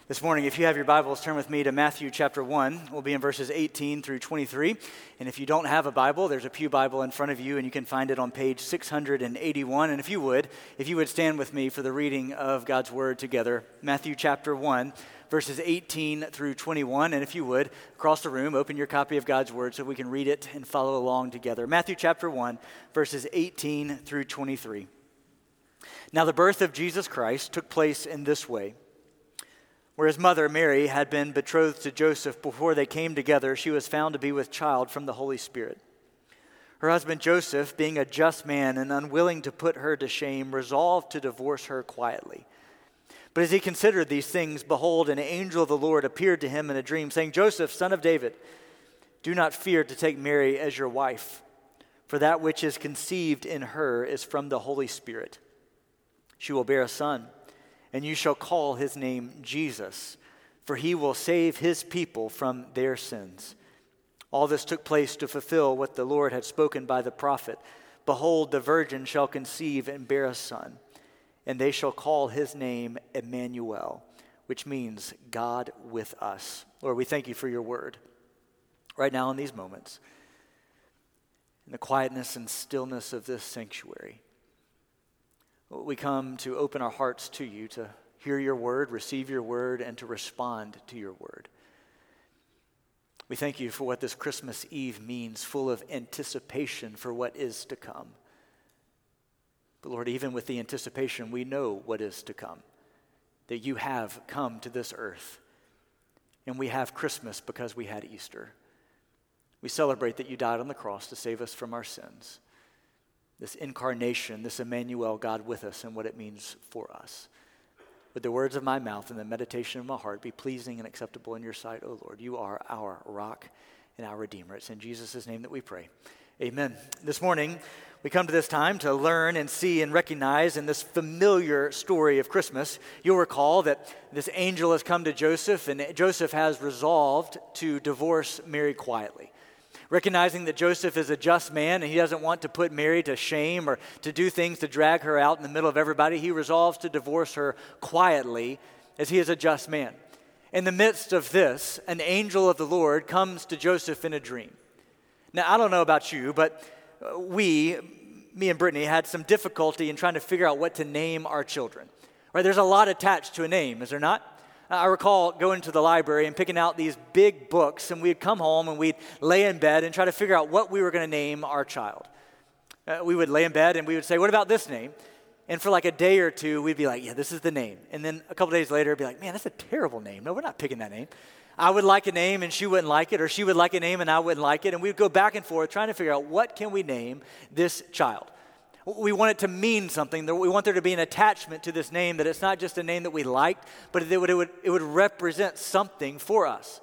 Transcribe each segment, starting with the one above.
This morning, if you have your Bibles, turn with me to Matthew chapter 1. We'll be in verses 18 through 23. And if you don't have a Bible, there's a pew Bible in front of you, and you can find it on page 681. And if you would stand with me for the reading of God's Word together. Matthew chapter 1, verses 18 through 21. And if you would, across the room, open your copy of God's Word so we can read it and follow along together. Matthew chapter 1, verses 18 through 23. Now the birth of Jesus Christ took place in this way. Where his mother, Mary, had been betrothed to Joseph before they came together, she was found to be with child from the Holy Spirit. Her husband Joseph, being a just man and unwilling to put her to shame, resolved to divorce her quietly. But as he considered these things, behold, an angel of the Lord appeared to him in a dream, saying, Joseph, son of David, do not fear to take Mary as your wife, for that which is conceived in her is from the Holy Spirit. She will bear a son, and you shall call his name Jesus, for he will save his people from their sins. All this took place to fulfill what the Lord had spoken by the prophet. Behold, the virgin shall conceive and bear a son, and they shall call his name Emmanuel, which means God with us. Lord, we thank you for your word. Right now in these moments, in the quietness and stillness of this sanctuary, we come to open our hearts to you, to hear your word, receive your word, and to respond to your word. We thank you for what this Christmas Eve means, full of anticipation for what is to come. But Lord, even with the anticipation, we know what is to come, that you have come to this earth, and we have Christmas because we had Easter. We celebrate that you died on the cross to save us from our sins. This incarnation, this Emmanuel, God with us, and what it means for us. Would the words of my mouth and the meditation of my heart be pleasing and acceptable in your sight, O Lord. You are our rock and our Redeemer. It's in Jesus' name that we pray. Amen. This morning, we come to this time to learn and see and recognize in this familiar story of Christmas. You'll recall that this angel has come to Joseph, and Joseph has resolved to divorce Mary quietly. Recognizing that Joseph is a just man and he doesn't want to put Mary to shame or to do things to drag her out in the middle of everybody, he resolves to divorce her quietly as he is a just man. In the midst of this, an angel of the Lord comes to Joseph in a dream. Now, I don't know about you, but me and Brittany, had some difficulty in trying to figure out what to name our children. Right? There's a lot attached to a name, is there not? I recall going to the library and picking out these big books, and we'd come home and we'd lay in bed and try to figure out what we were going to name our child. We would lay in bed and we would say, what about this name? And for like a day or two, we'd be like, yeah, this is the name. And then a couple days later, it'd be like, man, that's a terrible name. No, we're not picking that name. I would like a name and she wouldn't like it, or she would like a name and I wouldn't like it. And we'd go back and forth trying to figure out what can we name this child. We want it to mean something. We want there to be an attachment to this name, that it's not just a name that we liked, but it would represent something for us.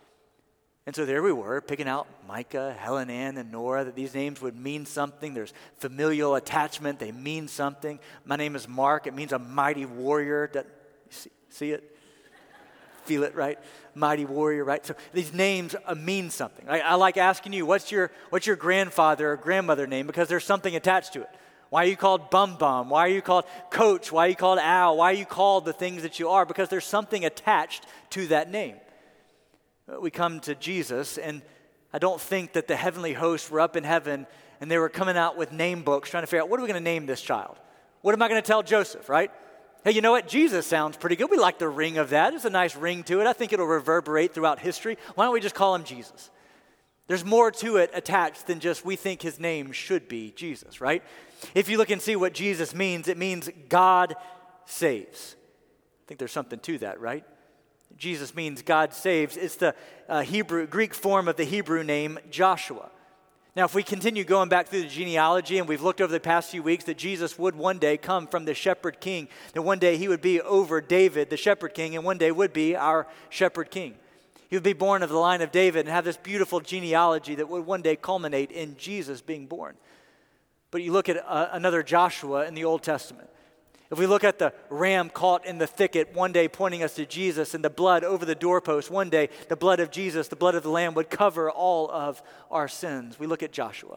And so there we were, picking out Micah, Helen Ann, and Nora, that these names would mean something. There's familial attachment. They mean something. My name is Mark. It means a mighty warrior. See it? Feel it, right? Mighty warrior, right? So these names mean something. I like asking you, what's your grandfather or grandmother name? Because there's something attached to it. Why are you called Bum Bum? Why are you called Coach? Why are you called Al? Why are you called the things that you are? Because there's something attached to that name. We come to Jesus, and I don't think that the heavenly hosts were up in heaven and they were coming out with name books trying to figure out, what are we going to name this child? What am I going to tell Joseph, right? Hey, you know what? Jesus sounds pretty good. We like the ring of that. There's a nice ring to it. I think it'll reverberate throughout history. Why don't we just call him Jesus? There's more to it attached than just we think his name should be Jesus, right? If you look and see what Jesus means, it means God saves. I think there's something to that, right? Jesus means God saves. It's the Greek form of the Hebrew name Joshua. Now, if we continue going back through the genealogy, and we've looked over the past few weeks that Jesus would one day come from the shepherd king, that one day he would be over David, the shepherd king, and one day would be our shepherd king. He would be born of the line of David and have this beautiful genealogy that would one day culminate in Jesus being born. But you look at another Joshua in the Old Testament. If we look at the ram caught in the thicket, one day pointing us to Jesus, and the blood over the doorpost, one day the blood of Jesus, the blood of the Lamb, would cover all of our sins. We look at Joshua.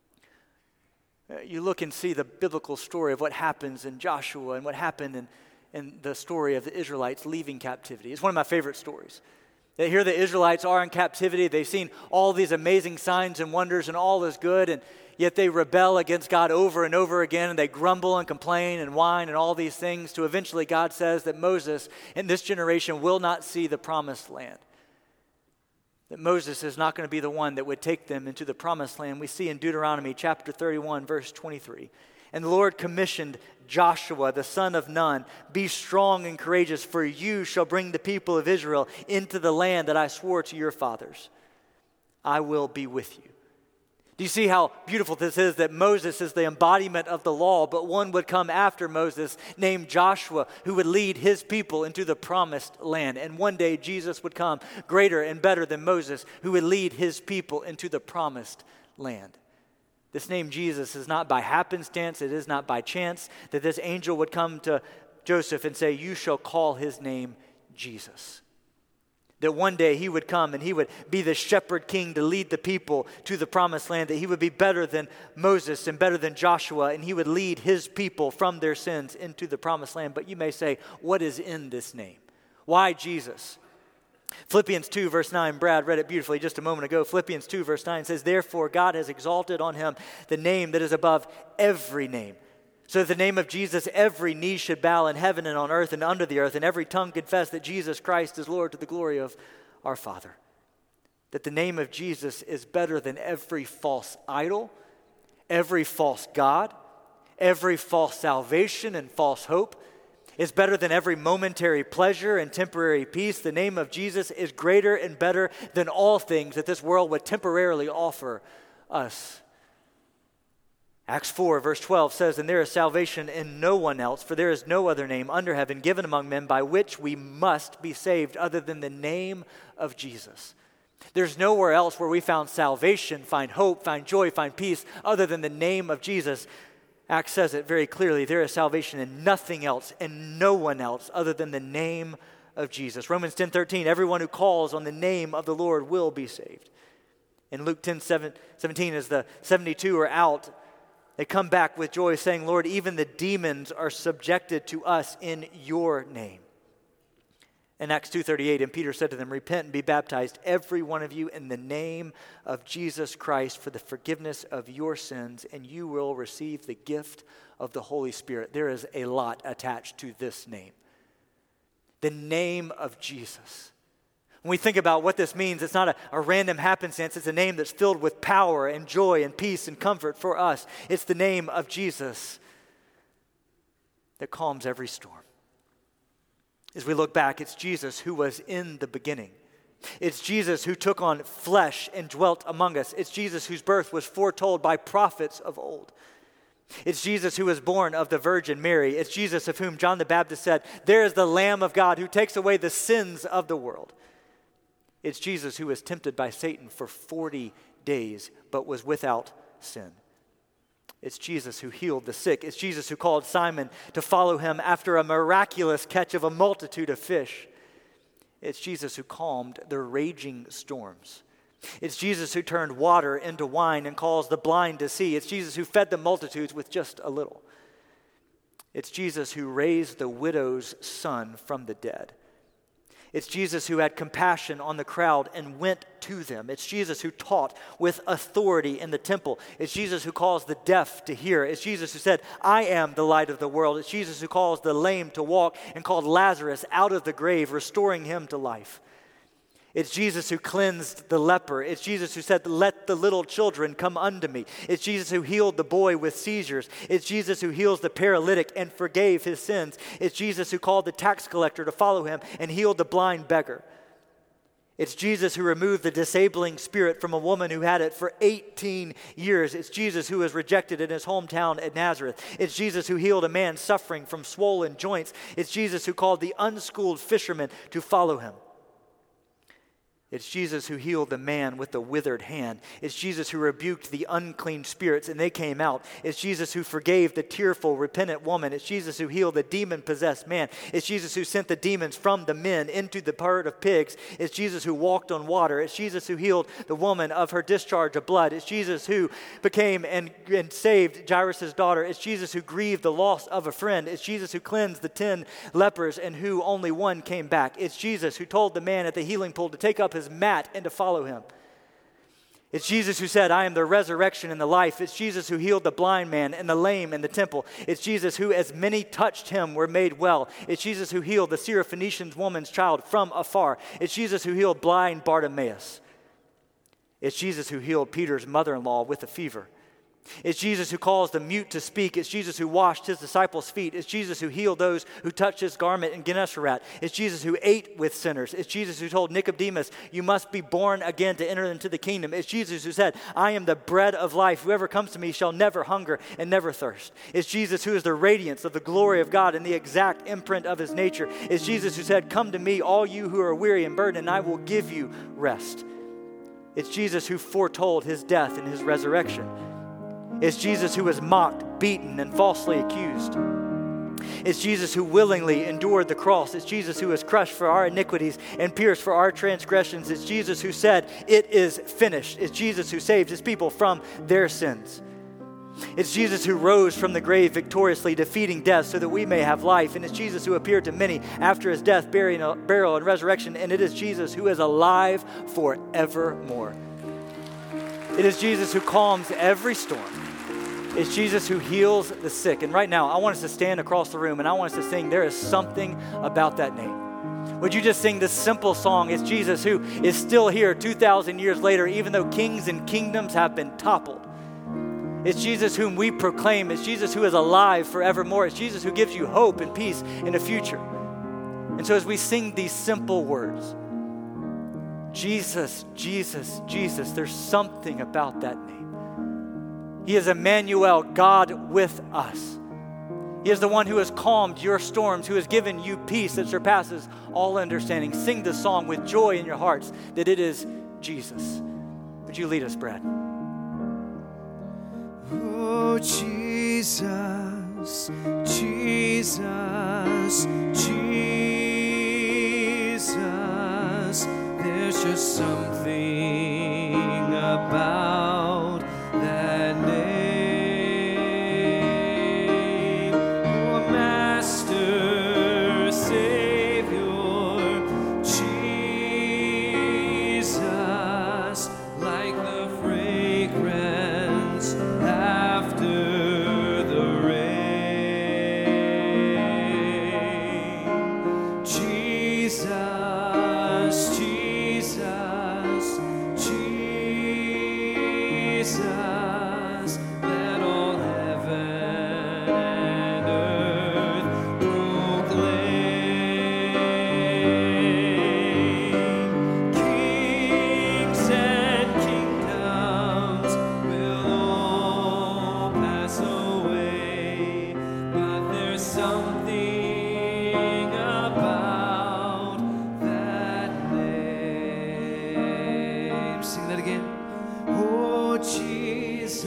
You look and see the biblical story of what happens in Joshua and what happened in the story of the Israelites leaving captivity. It's one of my favorite stories. That here the Israelites are in captivity. They've seen all these amazing signs and wonders and all is good, and yet they rebel against God over and over again, and they grumble and complain and whine and all these things to eventually God says that Moses in this generation will not see the promised land. That Moses is not going to be the one that would take them into the promised land. We see in Deuteronomy chapter 31, verse 23. And the Lord commissioned Joshua, the son of Nun, be strong and courageous, for you shall bring the people of Israel into the land that I swore to your fathers. I will be with you. Do you see how beautiful this is, that Moses is the embodiment of the law, but one would come after Moses named Joshua who would lead his people into the promised land. And one day Jesus would come greater and better than Moses who would lead his people into the promised land. This name Jesus is not by happenstance, it is not by chance that this angel would come to Joseph and say, you shall call his name Jesus. That one day he would come and he would be the shepherd king to lead the people to the promised land, that he would be better than Moses and better than Joshua, and he would lead his people from their sins into the promised land. But you may say, what is in this name? Why Jesus? Philippians 2 verse 9, Brad read it beautifully just a moment ago. Philippians 2 verse 9 says, therefore God has exalted on him the name that is above every name. So at the name of Jesus, every knee should bow in heaven and on earth and under the earth, and every tongue confess that Jesus Christ is Lord to the glory of our Father. That the name of Jesus is better than every false idol, every false god, every false salvation and false hope. It's better than every momentary pleasure and temporary peace. The name of Jesus is greater and better than all things that this world would temporarily offer us. Acts 4 verse 12 says, and there is salvation in no one else, for there is no other name under heaven given among men by which we must be saved other than the name of Jesus. There's nowhere else where we found salvation, find hope, find joy, find peace other than the name of Jesus. Acts says it very clearly. There is salvation in nothing else and no one else other than the name of Jesus. Romans 10:13, everyone who calls on the name of the Lord will be saved. In Luke 10:17, as the 72 are out, they come back with joy saying, Lord, even the demons are subjected to us in your name. In Acts 2:38, and Peter said to them, repent and be baptized, every one of you, in the name of Jesus Christ for the forgiveness of your sins, and you will receive the gift of the Holy Spirit. There is a lot attached to this name. The name of Jesus. When we think about what this means, it's not a random happenstance. It's a name that's filled with power and joy and peace and comfort for us. It's the name of Jesus that calms every storm. As we look back, it's Jesus who was in the beginning. It's Jesus who took on flesh and dwelt among us. It's Jesus whose birth was foretold by prophets of old. It's Jesus who was born of the Virgin Mary. It's Jesus of whom John the Baptist said, there is the Lamb of God who takes away the sins of the world. It's Jesus who was tempted by Satan for 40 days, but was without sin. It's Jesus who healed the sick. It's Jesus who called Simon to follow him after a miraculous catch of a multitude of fish. It's Jesus who calmed the raging storms. It's Jesus who turned water into wine and calls the blind to see. It's Jesus who fed the multitudes with just a little. It's Jesus who raised the widow's son from the dead. It's Jesus who had compassion on the crowd and went to them. It's Jesus who taught with authority in the temple. It's Jesus who calls the deaf to hear. It's Jesus who said, I am the light of the world. It's Jesus who calls the lame to walk and called Lazarus out of the grave, restoring him to life. It's Jesus who cleansed the leper. It's Jesus who said, let the little children come unto me. It's Jesus who healed the boy with seizures. It's Jesus who heals the paralytic and forgave his sins. It's Jesus who called the tax collector to follow him and healed the blind beggar. It's Jesus who removed the disabling spirit from a woman who had it for 18 years. It's Jesus who was rejected in his hometown at Nazareth. It's Jesus who healed a man suffering from swollen joints. It's Jesus who called the unschooled fishermen to follow him. It's Jesus who healed the man with the withered hand. It's Jesus who rebuked the unclean spirits and they came out. It's Jesus who forgave the tearful, repentant woman. It's Jesus who healed the demon-possessed man. It's Jesus who sent the demons from the men into the herd of pigs. It's Jesus who walked on water. It's Jesus who healed the woman of her discharge of blood. It's Jesus who became and saved Jairus' daughter. It's Jesus who grieved the loss of a friend. It's Jesus who cleansed the 10 lepers and who only one came back. It's Jesus who told the man at the healing pool to take up his mat and to follow him. It's Jesus who said, I am the resurrection and the life. It's Jesus who healed the blind man and the lame in the temple. It's Jesus who, as many touched him, were made well. It's Jesus who healed the Syrophoenician woman's child from afar. It's Jesus who healed blind Bartimaeus. It's Jesus who healed Peter's mother-in-law with a fever. It's Jesus who caused the mute to speak. It's Jesus who washed his disciples' feet. It's Jesus who healed those who touched his garment in Gennesaret. It's Jesus who ate with sinners. It's Jesus who told Nicodemus, you must be born again to enter into the kingdom. It's Jesus who said, I am the bread of life. Whoever comes to me shall never hunger and never thirst. It's Jesus who is the radiance of the glory of God and the exact imprint of his nature. It's Jesus who said, come to me, all you who are weary and burdened, and I will give you rest. It's Jesus who foretold his death and his resurrection. It's Jesus who was mocked, beaten, and falsely accused. It's Jesus who willingly endured the cross. It's Jesus who was crushed for our iniquities and pierced for our transgressions. It's Jesus who said, it is finished. It's Jesus who saved his people from their sins. It's Jesus who rose from the grave victoriously, defeating death so that we may have life. And it's Jesus who appeared to many after his death, burial, and resurrection. And it is Jesus who is alive forevermore. It is Jesus who calms every storm. It's Jesus who heals the sick. And right now, I want us to stand across the room and I want us to sing, there is something about that name. Would you just sing this simple song? It's Jesus who is still here 2,000 years later, even though kings and kingdoms have been toppled. It's Jesus whom we proclaim. It's Jesus who is alive forevermore. It's Jesus who gives you hope and peace in the future. And so as we sing these simple words, Jesus, Jesus, Jesus, there's something about that name. He is Emmanuel, God with us. He is the one who has calmed your storms, who has given you peace that surpasses all understanding. Sing this song with joy in your hearts that it is Jesus. Would you lead us, Brad? Oh, Jesus, Jesus, Jesus, there's just something about that name. Oh, Master, Savior, Jesus, like the fragrance after the rain. Jesus, Jesus, Jesus, let all heaven and earth proclaim. Kings and kingdoms will all pass away, but there's something about that name. Sing that again. Oh, Jesus,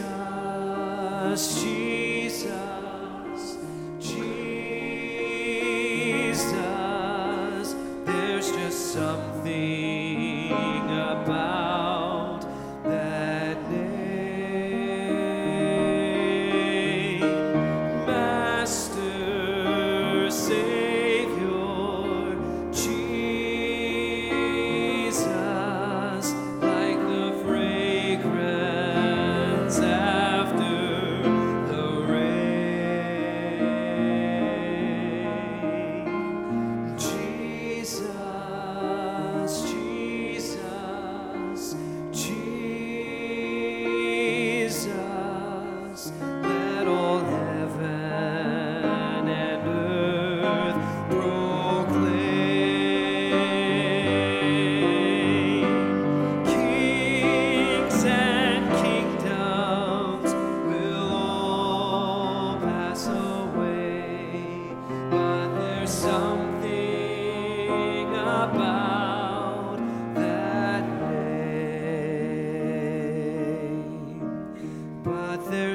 Jesus, Jesus, there's just something about that name. Master, Savior, Jesus, like the fragrance after the rain. Jesus, Jesus, Jesus, let all heaven and earth proclaim. Kings and kingdoms will all pass away, but there's something about that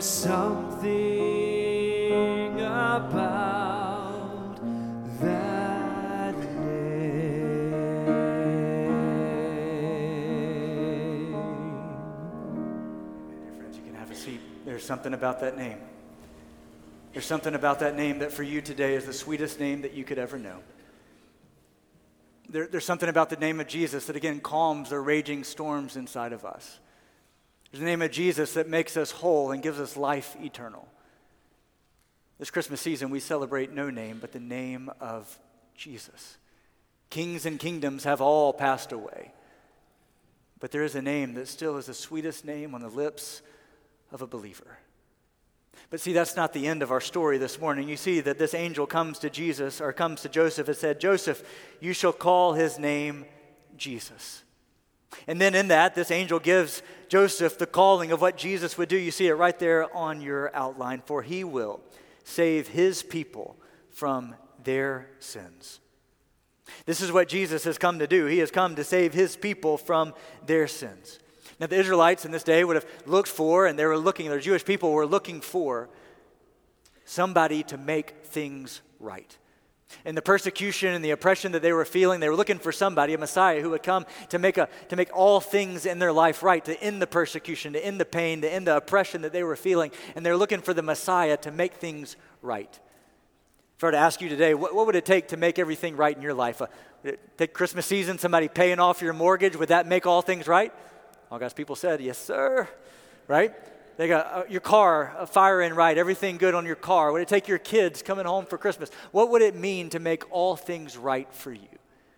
There's something about that name. Dear friends, you can have a seat. There's something about that name. There's something about that name that for you today is the sweetest name that you could ever know. There's something about the name of Jesus that, again, calms the raging storms inside of us. There's the name of Jesus that makes us whole and gives us life eternal. This Christmas season, we celebrate no name but the name of Jesus. Kings and kingdoms have all passed away, but there is a name that still is the sweetest name on the lips of a believer. But see, that's not the end of our story this morning. You see that this angel comes to Joseph and said, Joseph, you shall call his name Jesus. And then in that, this angel gives Joseph the calling of what Jesus would do. You see it right there on your outline. For he will save his people from their sins. This is what Jesus has come to do. He has come to save his people from their sins. Now, the Israelites in this day would have looked for, and the Jewish people were looking for somebody to make things right. In the persecution and the oppression that they were feeling, they were looking for somebody, a Messiah, who would come to make all things in their life right, to end the persecution, to end the pain, to end the oppression that they were feeling. And they're looking for the Messiah to make things right. If I were to ask you today, what would it take to make everything right in your life? Would it take Christmas season, somebody paying off your mortgage? Would that make all things right? All God's people said, yes, sir. Right? They got your car firing right, everything good on your car. Would it take your kids coming home for Christmas? What would it mean to make all things right for you?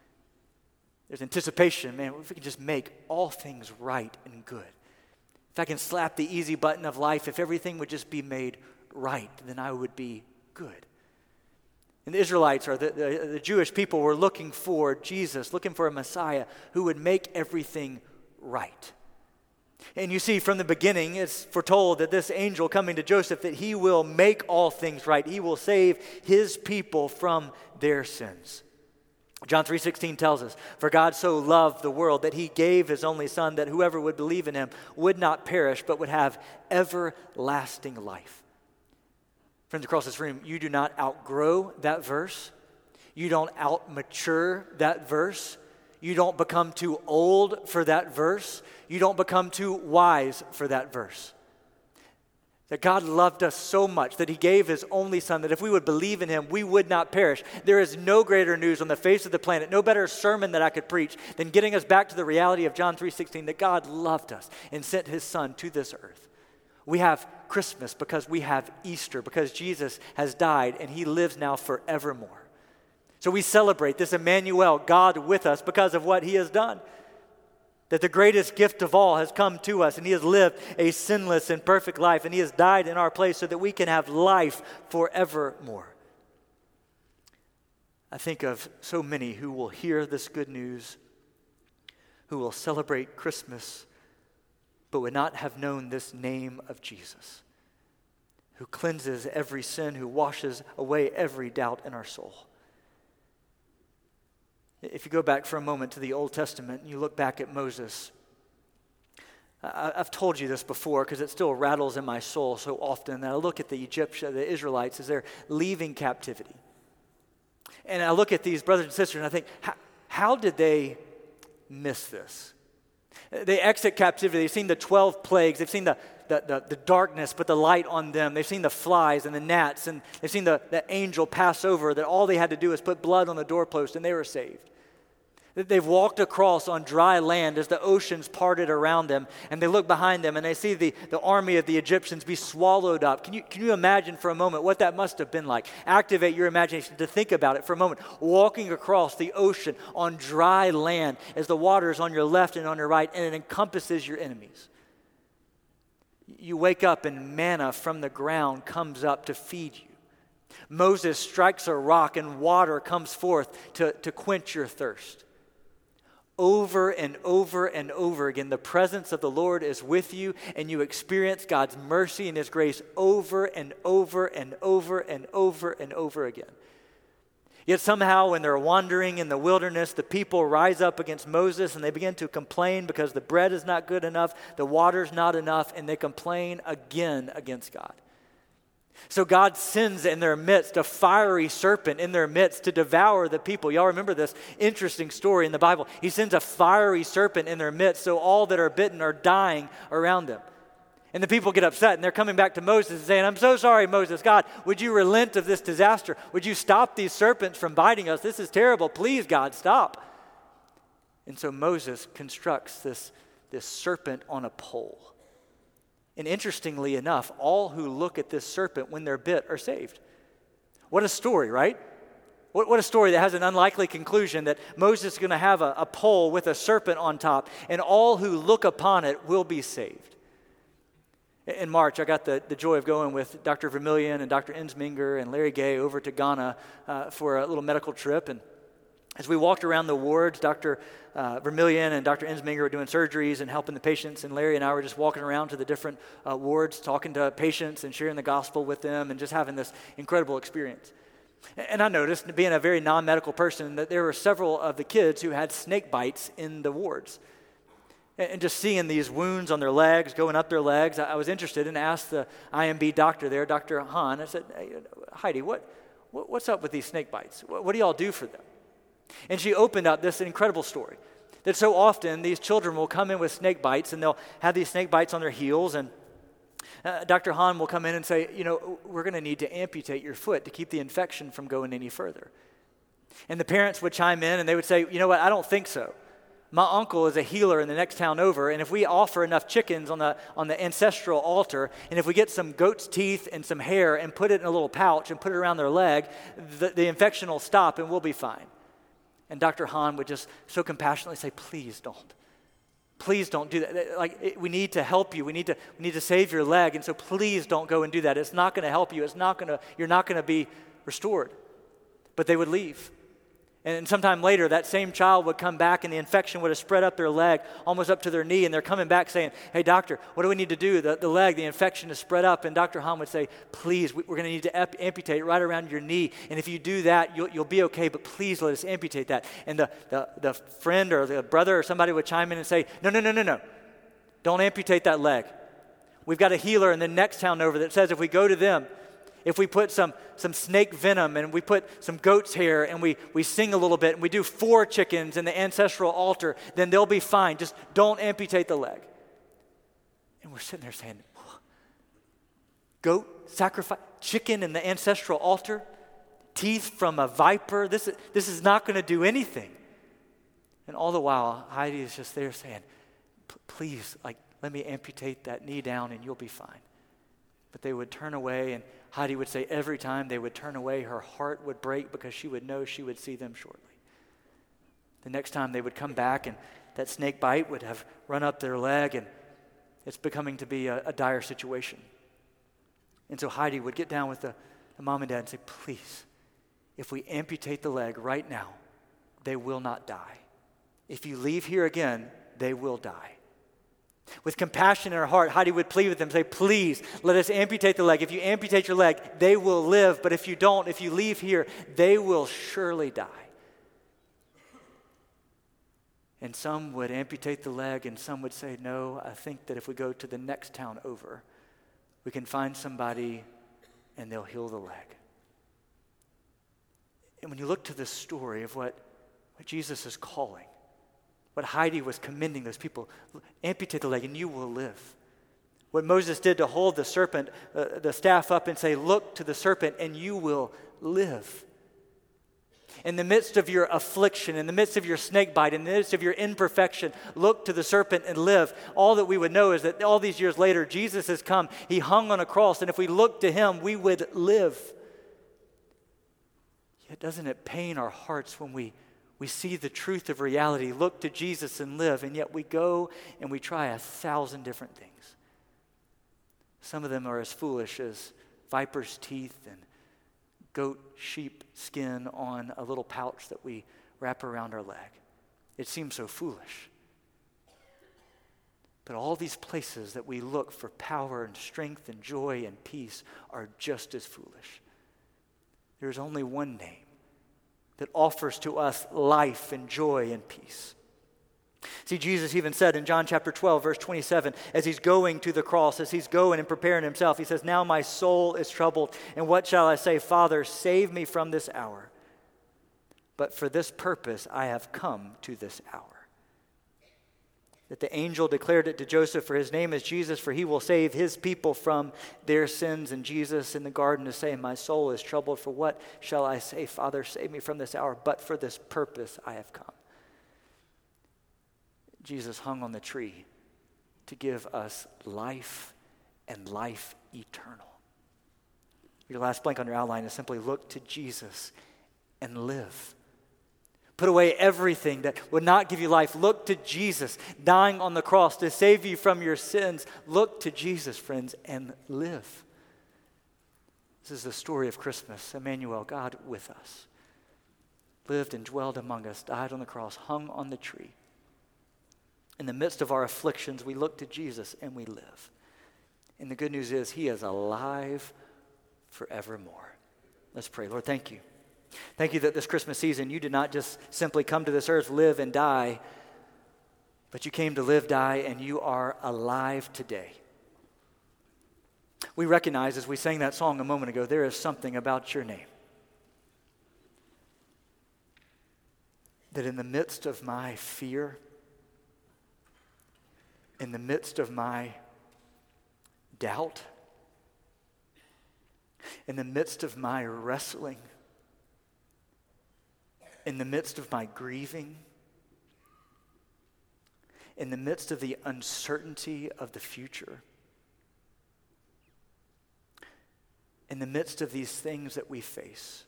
There's anticipation, man, if we can just make all things right and good. If I can slap the easy button of life, if everything would just be made right, then I would be good. And the Israelites, or the Jewish people, were looking for Jesus, looking for a Messiah who would make everything right. And you see, from the beginning, it's foretold that this angel coming to Joseph, that he will make all things right. He will save his people from their sins. John 3:16 tells us, for God so loved the world that he gave his only son, that whoever would believe in him would not perish, but would have everlasting life. Friends across this room, you do not outgrow that verse. You don't outmature that verse. You don't become too old for that verse. You don't become too wise for that verse. That God loved us so much that he gave his only son, that if we would believe in him, we would not perish. There is no greater news on the face of the planet, no better sermon that I could preach than getting us back to the reality of John 3:16, that God loved us and sent his son to this earth. We have Christmas because we have Easter, because Jesus has died and he lives now forevermore. So we celebrate this Emmanuel, God with us, because of what he has done. That the greatest gift of all has come to us, and he has lived a sinless and perfect life, and he has died in our place so that we can have life forevermore. I think of so many who will hear this good news, who will celebrate Christmas, but would not have known this name of Jesus, who cleanses every sin, who washes away every doubt in our soul. If you go back for a moment to the Old Testament and you look back at Moses, I've told you this before because it still rattles in my soul so often that I look at the Israelites as they're leaving captivity. And I look at these brothers and sisters and I think, how did they miss this? They exit captivity. They've seen the 12 plagues. They've seen the darkness, but the light on them. They've seen the flies and the gnats, and they've seen the angel pass over, that all they had to do was put blood on the doorpost and they were saved. They've walked across on dry land as the oceans parted around them, and they look behind them and they see the army of the Egyptians be swallowed up. Can you imagine for a moment what that must have been like? Activate your imagination to think about it for a moment. Walking across the ocean on dry land as the water is on your left and on your right, and it encompasses your enemies. You wake up and manna from the ground comes up to feed you. Moses strikes a rock and water comes forth to quench your thirst. Over and over and over again, the presence of the Lord is with you, and you experience God's mercy and his grace over and over and over and over and over again. Yet somehow when they're wandering in the wilderness, the people rise up against Moses and they begin to complain because the bread is not good enough, the water's not enough, and they complain again against God. So God sends in their midst a fiery serpent in their midst to devour the people. Y'all remember this interesting story in the Bible. He sends a fiery serpent in their midst, so all that are bitten are dying around them. And the people get upset, and they're coming back to Moses and saying, I'm so sorry, Moses. God, would you relent of this disaster? Would you stop these serpents from biting us? This is terrible. Please, God, stop. And so Moses constructs this serpent on a pole. And interestingly enough, all who look at this serpent when they're bit are saved. What a story, right? What a story that has an unlikely conclusion that Moses is going to have a pole with a serpent on top, and all who look upon it will be saved. In March, I got the joy of going with Dr. Vermillion and Dr. Ensminger and Larry Gay over to Ghana for a little medical trip. And as we walked around the wards, Dr. Vermillion and Dr. Ensminger were doing surgeries and helping the patients, and Larry and I were just walking around to the different wards, talking to patients and sharing the gospel with them and just having this incredible experience. And I noticed, being a very non-medical person, that there were several of the kids who had snake bites in the wards. And just seeing these wounds on their legs, going up their legs, I was interested and asked the IMB doctor there, Dr. Hahn, I said, hey, Heidi, what's up with these snake bites? What do y'all do for them? And she opened up this incredible story that so often these children will come in with snake bites and they'll have these snake bites on their heels, and Dr. Hahn will come in and say, we're going to need to amputate your foot to keep the infection from going any further. And the parents would chime in and they would say, you know what, I don't think so. My uncle is a healer in the next town over, and if we offer enough chickens on the ancestral altar, and if we get some goat's teeth and some hair and put it in a little pouch and put it around their leg, the infection will stop and we'll be fine. And Dr. Hahn would just so compassionately say, please don't. Please don't do that. We need to help you. We need to save your leg, and so please don't go and do that. It's not going to help you. You're not going to be restored. But they would leave. And sometime later, that same child would come back and the infection would have spread up their leg, almost up to their knee, and they're coming back saying, hey, doctor, what do we need to do? The leg, the infection is spread up. And Dr. Hahn would say, please, we're going to need to amputate right around your knee. And if you do that, you'll be okay, but please let us amputate that. And the friend or the brother or somebody would chime in and say, no. Don't amputate that leg. We've got a healer in the next town over that says if we go to them, if we put some snake venom and we put some goat's hair and we sing a little bit and we do 4 chickens in the ancestral altar, then they'll be fine. Just don't amputate the leg. And we're sitting there saying, goat sacrifice, chicken in the ancestral altar, teeth from a viper. This is not going to do anything. And all the while, Heidi is just there saying, please, let me amputate that knee down and you'll be fine. But they would turn away, and Heidi would say every time they would turn away, her heart would break because she would know she would see them shortly. The next time they would come back, and that snake bite would have run up their leg, and it's becoming to be a dire situation. And so Heidi would get down with the mom and dad and say, please, if we amputate the leg right now, they will not die. If you leave here again, they will die. With compassion in her heart, Heidi would plead with them, say, please, let us amputate the leg. If you amputate your leg, they will live. But if you don't, if you leave here, they will surely die. And some would amputate the leg, and some would say, no, I think that if we go to the next town over, we can find somebody and they'll heal the leg. And when you look to this story of what Jesus is calling, what Heidi was commending those people, amputate the leg and you will live. What Moses did to hold the serpent, the staff up and say, look to the serpent and you will live. In the midst of your affliction, in the midst of your snake bite, in the midst of your imperfection, look to the serpent and live. All that we would know is that all these years later, Jesus has come. He hung on a cross, and if we look to him, we would live. Yet doesn't it pain our hearts when we see the truth of reality, look to Jesus and live, and yet we go and we try 1,000 different things. Some of them are as foolish as viper's teeth and goat, sheep skin on a little pouch that we wrap around our leg. It seems so foolish. But all these places that we look for power and strength and joy and peace are just as foolish. There's only one name that offers to us life and joy and peace. See, Jesus even said in John chapter 12, verse 27, as he's going to the cross, as he's going and preparing himself, he says, "Now my soul is troubled, and what shall I say? Father, save me from this hour. But for this purpose I have come to this hour." That the angel declared it to Joseph, "For his name is Jesus, for he will save his people from their sins." And Jesus in the garden is saying, "My soul is troubled, for what shall I say? Father, save me from this hour. But for this purpose I have come." Jesus hung on the tree to give us life and life eternal. Your last blank on your outline is simply look to Jesus and live. Put away everything that would not give you life. Look to Jesus dying on the cross to save you from your sins. Look to Jesus, friends, and live. This is the story of Christmas. Emmanuel, God with us, lived and dwelled among us, died on the cross, hung on the tree. In the midst of our afflictions, we look to Jesus and we live. And the good news is he is alive forevermore. Let's pray. Lord, thank you. Thank you that this Christmas season you did not just simply come to this earth, live and die, but you came to live, die, and you are alive today. We recognize as we sang that song a moment ago, there is something about your name. That in the midst of my fear, in the midst of my doubt, in the midst of my wrestling, in the midst of my grieving, in the midst of the uncertainty of the future, in the midst of these things that we face,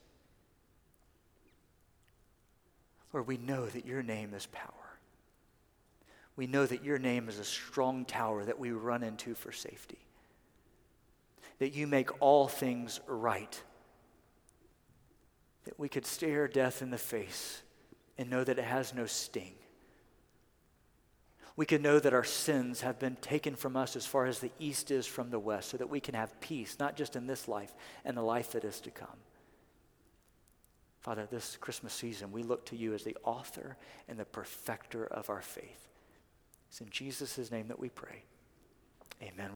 Lord, we know that your name is power. We know that your name is a strong tower that we run into for safety. That you make all things right. That we could stare death in the face and know that it has no sting. We can know that our sins have been taken from us as far as the east is from the west, so that we can have peace, not just in this life and the life that is to come. Father, this Christmas season, we look to you as the author and the perfecter of our faith. It's in Jesus' name that we pray. Amen.